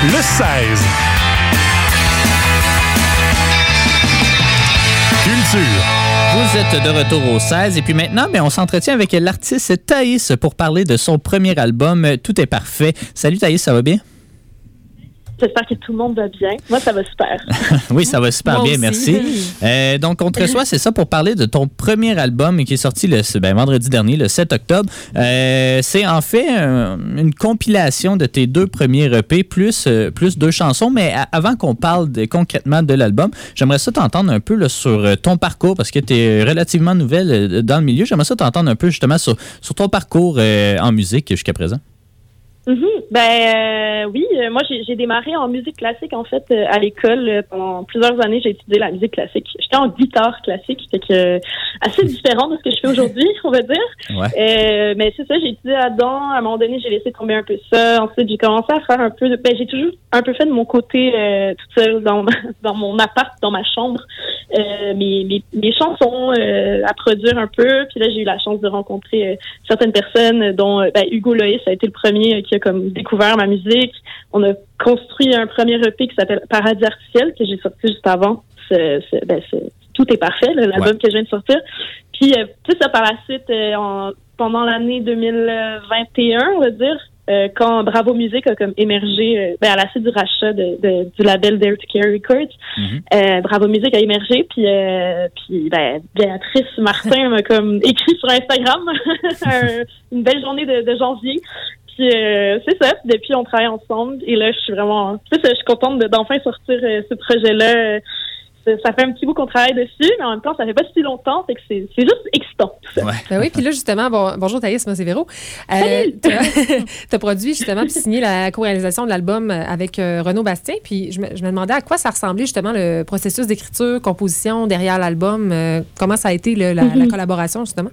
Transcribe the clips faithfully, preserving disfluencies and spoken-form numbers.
le seize. Culture. Vous êtes de retour au seize et puis maintenant, ben, on s'entretient avec l'artiste Thaïs pour parler de son premier album « Tout est parfait ». Salut Thaïs, ça va bien? J'espère que tout le monde va bien. Moi, ça va super. Oui, ça va super Moi bien, aussi. merci. Euh, donc, on te reçoit, c'est ça, pour parler de ton premier album qui est sorti le ben, vendredi dernier, le sept octobre. Euh, c'est en fait un, une compilation de tes deux premiers E P, plus, euh, plus deux chansons. Mais à, avant qu'on parle de, concrètement de l'album, j'aimerais ça t'entendre un peu là, sur ton parcours, parce que tu es relativement nouvelle euh, dans le milieu. J'aimerais ça t'entendre un peu justement sur, sur ton parcours euh, en musique jusqu'à présent. Mm-hmm. Ben euh, oui, euh, moi j'ai, j'ai démarré en musique classique en fait euh, à l'école. Euh, pendant plusieurs années, j'ai étudié la musique classique. J'étais en guitare classique, fait que euh, assez différent de ce que je fais aujourd'hui, on va dire. Ouais. Euh, mais c'est ça, j'ai étudié là-dedans. À un moment donné, j'ai laissé tomber un peu ça. Ensuite, j'ai commencé à faire un peu de... Ben j'ai toujours un peu fait de mon côté euh, toute seule dans dans mon appart, dans ma chambre, euh, mes, mes mes chansons euh, à produire un peu. Puis là, j'ai eu la chance de rencontrer euh, certaines personnes, dont euh, ben, Hugo Loïs a été le premier euh, qui a comme découvert ma musique. On a construit un premier E P qui s'appelle Paradis Artificiel, que j'ai sorti juste avant. C'est, c'est, ben, c'est, tout est parfait, là, l'album ouais. que je viens de sortir. Puis, euh, tout ça par la suite, euh, en, pendant l'année deux mille vingt et un, on va dire, euh, quand Bravo Music a comme émergé, euh, ben, à la suite du rachat de, de, du label Dare to Care Records, mm-hmm. euh, Bravo Music a émergé, puis, euh, puis ben, Béatrice Martin m'a comme écrit sur Instagram un, une belle journée de, de janvier. Puis euh, c'est ça. Depuis, on travaille ensemble. Et là, je suis vraiment... C'est ça, je suis contente de, d'enfin sortir euh, ce projet-là. Ça, ça fait un petit bout qu'on travaille dessus, mais en même temps, ça fait pas si longtemps. Fait que c'est, c'est juste excitant, tout ça. Ouais. Ben oui, puis là, justement, bon, bonjour Thaïs, moi c'est Véro. Euh, tu as produit justement puis signé la co-réalisation de l'album avec euh, Renaud Bastien. Puis je me, je me demandais à quoi ça ressemblait justement le processus d'écriture, composition derrière l'album. Euh, comment ça a été le, la, mm-hmm. la collaboration, justement?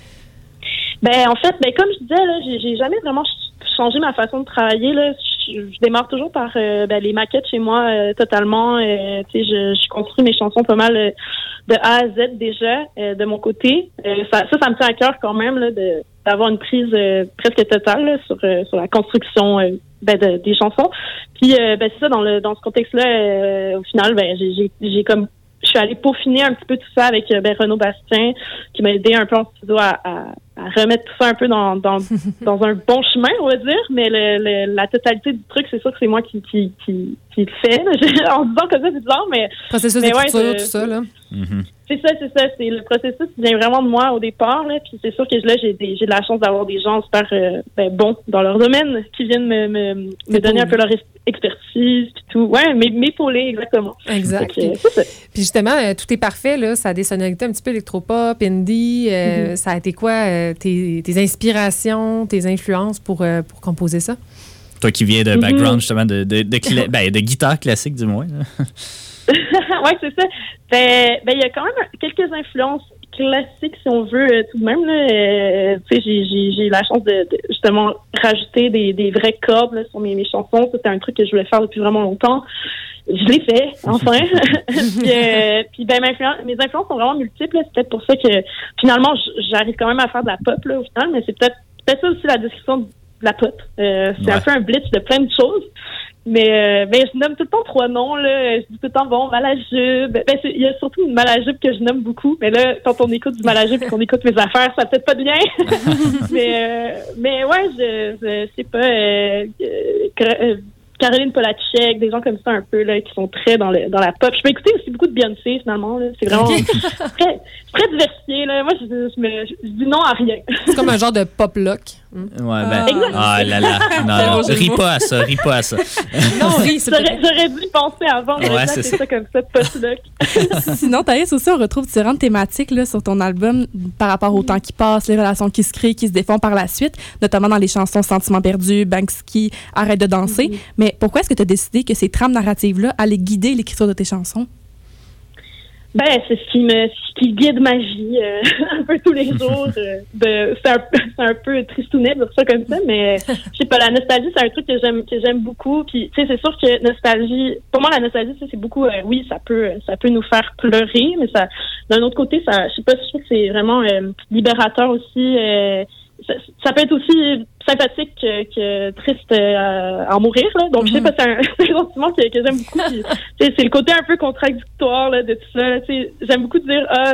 Ben en fait, ben comme je disais, là, j'ai, j'ai jamais vraiment changé ma façon de travailler. Là. Je, je démarre toujours par euh, ben, les maquettes chez moi euh, totalement. Euh, tu sais, je, je construis mes chansons pas mal euh, de A à Z déjà euh, de mon côté. Euh, ça, ça, ça me tient à cœur quand même là, de d'avoir une prise euh, presque totale là, sur euh, sur la construction euh, ben, de, des chansons. Puis euh, ben c'est ça dans le dans ce contexte-là. Euh, au final, ben j'ai j'ai, j'ai comme je suis allée peaufiner un petit peu tout ça avec ben, Renaud Bastien, qui m'a aidé un peu en studio à, à, à remettre tout ça un peu dans, dans, dans un bon chemin, on va dire. Mais le, le, la totalité du truc, c'est sûr que c'est moi qui, qui, qui, qui le fais. En disant comme ça, c'est bizarre, mais... Processus mais d'écriture, ouais, tout ça, là. Mm-hmm. C'est ça, c'est ça. C'est le processus qui vient vraiment de moi au départ, là. Puis c'est sûr que là, j'ai, des, j'ai de la chance d'avoir des gens super euh, ben, bons dans leur domaine qui viennent me, me, me donner un peu leur expertise puis tout. Ouais, m'épauler, exactement. Exact. Donc, euh, c'est ça. Puis justement, euh, Tout est parfait, là. Ça a des sonorités un petit peu électropop, indie. Euh, mm-hmm. Ça a été quoi euh, tes, tes inspirations, tes influences pour, euh, pour composer ça? Toi qui viens de mm-hmm. background, justement, de, de, de, cla- ben, de guitare classique, du moins. Oui, c'est ça. Ben, ben, il y a quand même quelques influences classiques, si on veut, euh, tout de même. Là. Euh, tu sais, j'ai, j'ai, j'ai eu la chance de, de justement rajouter des, des vraies cordes là, sur mes, mes chansons. C'était un truc que je voulais faire depuis vraiment longtemps. Je l'ai fait, enfin. puis, euh, puis ben, mes influences sont vraiment multiples. Là. C'est peut-être pour ça que, finalement, j'arrive quand même à faire de la pop, là, au final. Mais c'est peut-être, peut-être ça aussi la description de la pop. Euh, c'est ouais. un peu un blitz de plein de choses. Mais euh, ben, je nomme tout le temps trois noms, là. Je dis tout le temps, bon, Malajube. Ben, il y a surtout une Malajube que je nomme beaucoup. Mais là, quand on écoute du Malajube et qu'on écoute mes affaires, ça n'a peut-être pas de lien. mais, euh, mais ouais, je, je sais pas, euh, euh, Caroline Polachek, des gens comme ça un peu, là, qui sont très dans le dans la pop. Je peux écouter aussi beaucoup de Beyoncé, finalement, là. C'est vraiment très, très diversifié, là. Moi, je, je, me, je dis non à rien. C'est comme un genre de pop-lock. Ouais, ben, ah, ah là là, non, non, ris pas à ça, ris pas à ça. Non, ris, c'est j'aurais, j'aurais dû penser avant, mais ouais, c'est ça. ça comme ça, post-lock. Sinon, Thaïs, aussi, on retrouve différentes thématiques là, sur ton album par rapport au temps qui passe, les relations qui se créent, qui se défont par la suite, notamment dans les chansons Sentiments perdus, Banksy, Arrête de danser. Mm-hmm. Mais pourquoi est-ce que tu as décidé que ces trames narratives-là allaient guider l'écriture de tes chansons? Ben, c'est ce qui me, ce qui guide ma vie, euh, un peu tous les jours. Euh, de, c'est, un, c'est un peu tristounet de dire ça comme ça, mais je sais pas, la nostalgie, c'est un truc que j'aime, que j'aime beaucoup. Puis, tu sais, c'est sûr que nostalgie, pour moi, la nostalgie, c'est beaucoup, euh, oui, ça peut, ça peut nous faire pleurer, mais ça, d'un autre côté, ça, je sais pas, je trouve que c'est vraiment euh, libérateur aussi. Euh, ça, ça peut être aussi sympathique que, que triste euh, à en mourir. Là. Donc, mm-hmm. je sais pas, c'est un, c'est un sentiment que, que j'aime beaucoup. Puis, c'est le côté un peu contradictoire là, de tout ça. Là, j'aime beaucoup dire, ah,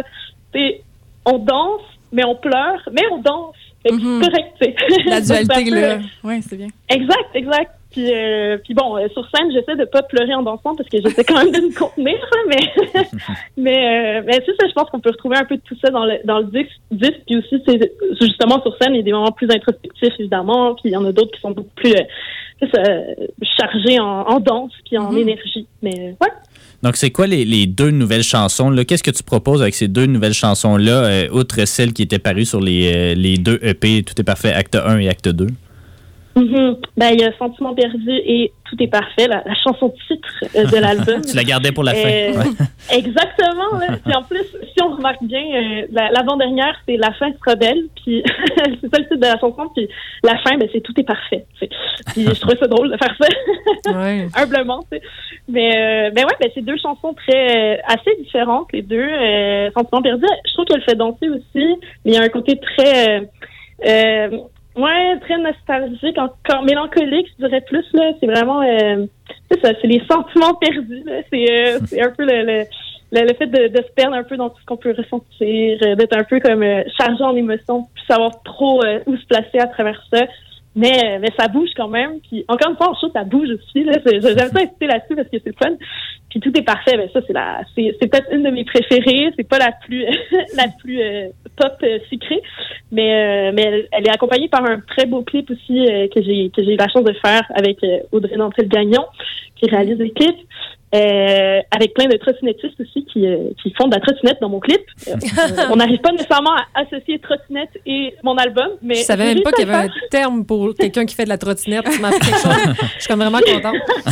on danse, mais on pleure, mais on danse. C'est mm-hmm. correct, tu sais. La dualité, là. Oui, c'est bien. Exact, exact. Puis, euh, puis bon, euh, sur scène, j'essaie de pas pleurer en dansant parce que j'essaie quand même de me contenir, mais mais, euh, mais c'est ça, je pense qu'on peut retrouver un peu de tout ça dans le dans le disque, disque puis aussi c'est justement sur scène, il y a des moments plus introspectifs évidemment, puis il y en a d'autres qui sont beaucoup plus euh, euh, chargés en, en danse puis en mm-hmm. énergie, mais ouais. Donc, c'est quoi les, les deux nouvelles chansons là? Qu'est-ce que tu proposes avec ces deux nouvelles chansons-là, euh, outre celles qui étaient parues sur les, euh, les deux E P, Tout est parfait, acte un et acte deux? Mm-hmm. Ben, il y a Sentiment perdu et Tout est parfait, la, la chanson titre euh, de l'album. Tu la gardais pour la fin. Euh, ouais. Exactement. Là. Puis en plus, si on remarque bien, euh, la, l'avant-dernière, c'est La fin sera belle. Puis c'est ça le titre de la chanson. Puis la fin, ben, c'est Tout est parfait. T'sais. Puis je trouvais ça drôle de faire ça. Ouais. Humblement. T'sais. Mais euh, ben ouais, ben, c'est deux chansons très euh, assez différentes, les deux. Euh, Sentiment perdu, je trouve qu'elle fait danser aussi. Mais il y a un côté très... Euh, euh, Ouais, très nostalgique, encore mélancolique, je dirais plus, là. C'est vraiment, euh, c'est ça, c'est les sentiments perdus, là. C'est, euh, c'est un peu le, le, le, le fait de, de se perdre un peu dans tout ce qu'on peut ressentir, euh, d'être un peu comme euh, chargé en émotions, puis savoir trop euh, où se placer à travers ça. Mais, mais ça bouge quand même. Puis encore une fois, en show, ça bouge aussi. Là. J'aime ça insister là-dessus parce que c'est fun. Puis Tout est parfait. Ben ça, c'est la, c'est, c'est peut-être une de mes préférées. C'est pas la plus, la plus euh, pop euh, sucrée, mais euh, mais elle, elle est accompagnée par un très beau clip aussi euh, que j'ai que j'ai eu la chance de faire avec euh, Audrey Nantel-Gagnon qui réalise les clips. Euh, avec plein de trottinettistes aussi qui, euh, qui font de la trottinette dans mon clip. Euh, on n'arrive pas nécessairement à associer trottinette et mon album, mais... Je savais même pas qu'il y avait un terme pour quelqu'un qui fait de la trottinette. Tu m'as fait quelque chose. Je suis comme vraiment contente.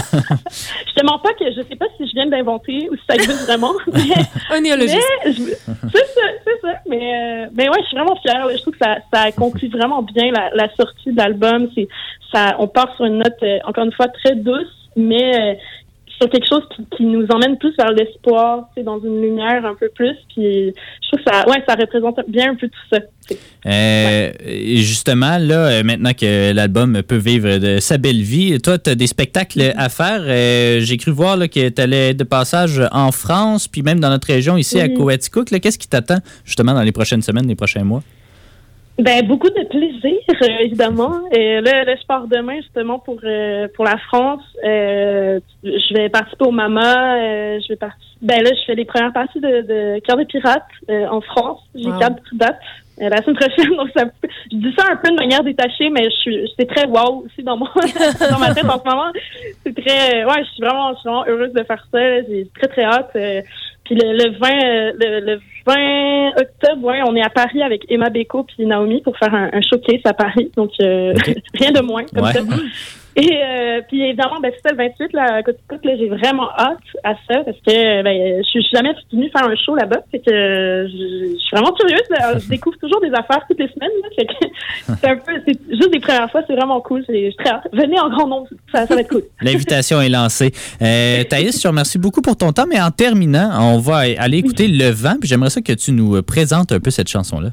Je te mens pas que je sais pas si je viens d'inventer ou si ça existe vraiment. Mais, un néologiste. Mais je, c'est ça, c'est ça. Mais, euh, mais ouais, je suis vraiment fière. Là. Je trouve que ça, ça conclut vraiment bien la, la sortie de l'album. C'est, ça, on part sur une note, euh, encore une fois, très douce, mais... Euh, sur quelque chose qui, qui nous emmène plus vers l'espoir, tu sais, dans une lumière un peu plus. Puis je trouve que ça, ouais, ça représente bien un peu tout ça. Euh, ouais. Justement, là, maintenant que l'album peut vivre de sa belle vie, toi, tu as des spectacles à faire. Euh, j'ai cru voir là, que tu allais de passage en France, puis même dans notre région ici, mm-hmm. à Coaticook. Là, qu'est-ce qui t'attend justement dans les prochaines semaines, les prochains mois? Ben beaucoup de plaisir, euh, évidemment. Et là, là, je pars demain justement pour euh, pour la France. Euh, je vais participer au Mama. Euh, je vais participer. Ben là, je fais les premières parties de, de Cœur de pirate euh, en France. J'ai wow. quatre dates euh, la semaine prochaine. Donc ça, je dis ça un peu de manière détachée, mais je suis, c'est très wow aussi dans mon dans ma tête en ce moment. C'est très, ouais, je suis vraiment, je suis vraiment heureuse de faire ça. J'ai très très hâte. Euh, Puis le, le vingt le, le vingt octobre, ouais, on est à Paris avec Emma Beko puis Naomi pour faire un, un showcase à Paris. Donc euh, okay. rien de moins comme ouais. ça. Et euh, puis évidemment, ben c'est ça le vingt-huit là, à Coaticook, là, j'ai vraiment hâte à ça parce que ben je suis jamais venue faire un show là-bas, c'est que je, je suis vraiment curieuse. Là, je découvre toujours des affaires toutes les semaines. Là, fait que c'est un peu, c'est juste des premières fois, c'est vraiment cool. Je suis très hâte. Venez en grand nombre, ça, ça va être cool. L'invitation est lancée. Euh, Thaïs, je te remercie beaucoup pour ton temps, mais en terminant, on va aller écouter Le Vent. Puis j'aimerais ça que tu nous présentes un peu cette chanson-là.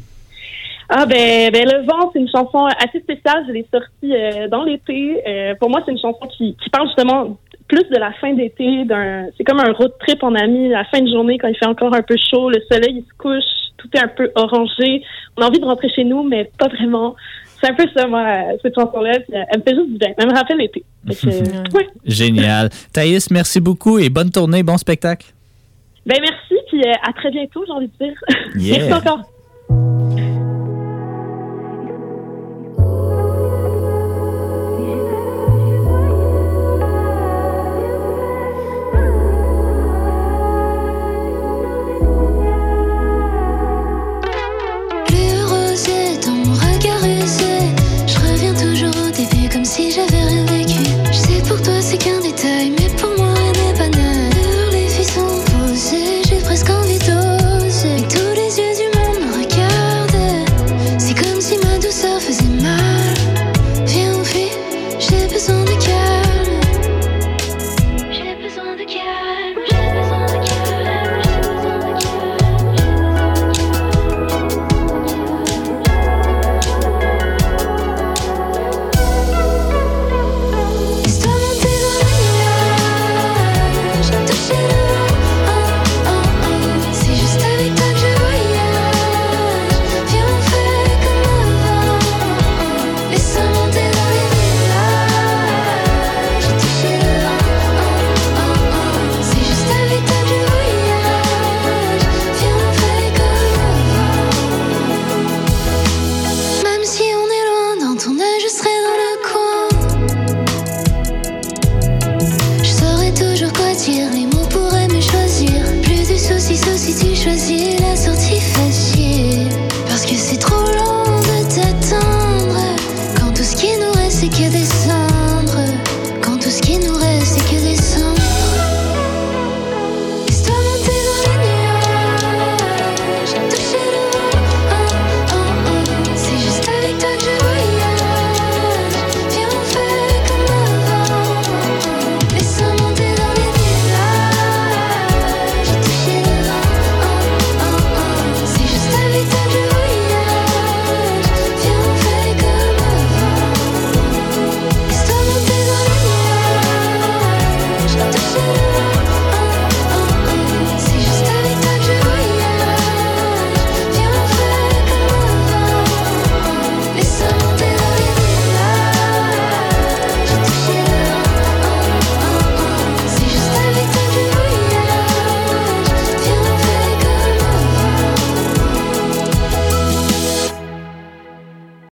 Ah ben, ben Le Vent, c'est une chanson assez spéciale. Je l'ai sortie euh, dans l'été. Euh, pour moi, c'est une chanson qui, qui parle justement plus de la fin d'été. D'un, c'est comme un road trip en ami, la fin de journée quand il fait encore un peu chaud, le soleil il se couche, tout est un peu orangé. On a envie de rentrer chez nous, mais pas vraiment. C'est un peu ça, moi, cette chanson-là. Elle me fait juste du bien. Elle me rappelle l'été. Que, ouais. Génial. Thaïs, merci beaucoup et bonne tournée, bon spectacle. Ben merci, puis euh, à très bientôt, j'ai envie de dire. Yeah. Merci encore.